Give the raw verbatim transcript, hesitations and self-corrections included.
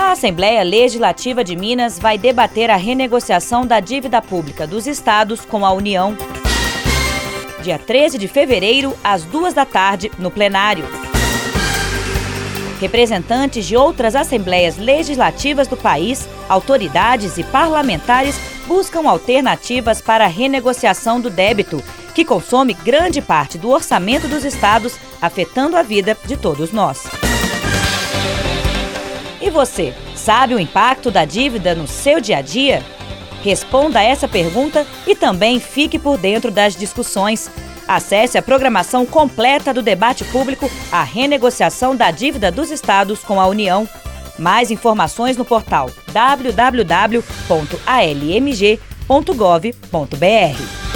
A Assembleia Legislativa de Minas vai debater a renegociação da dívida pública dos estados com a União. Dia treze de fevereiro, às duas da tarde, no plenário. Representantes de outras assembleias legislativas do país, autoridades e parlamentares buscam alternativas para a renegociação do débito, que consome grande parte do orçamento dos estados, afetando a vida de todos nós. E você, sabe o impacto da dívida no seu dia a dia? Responda a essa pergunta e também fique por dentro das discussões. Acesse a programação completa do debate público A Renegociação da Dívida dos Estados com a União. Mais informações no portal w w w ponto a l m g ponto gov ponto b r.